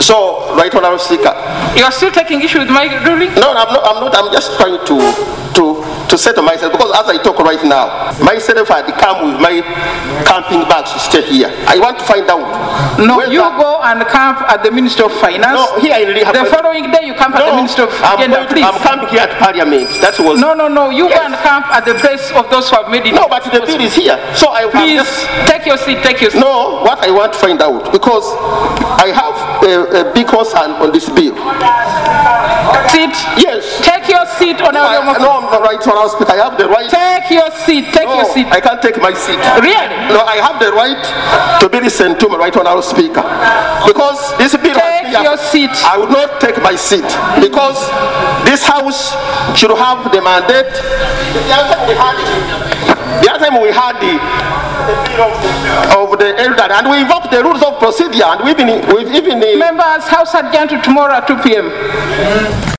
So, Right Honourable Speaker. You are still taking issue with my ruling? No, I'm not. I'm just trying to settle myself, because as I talk right now, myself had come with my camping bags to stay here. I want to find out. No, you go and camp at the Ministry of Finance. No, here in Rehab. The following day you camp at the Ministry of Gender, please. I'm camping here at Parliament. That was. No. You go and camp at the place of those who have made it. No, but the bill is here. So I please take your seat. Take your seat. No, what I want to find out, because I have a big concern on this bill. Sit. Yes. Take your seat on our. No, I'm the right Honourable Speaker. I have the right. Take your seat. Take your seat. I can't take my seat. Really? No, I have the right to be listened to, my right Honourable Speaker. Because this bill. Take your seat. I would not take my seat, because this House should have the mandate. The other time we had the bill of the elderly, and we invoked the rules of procedure, and we've even members, House adjourned to tomorrow at 2 p.m.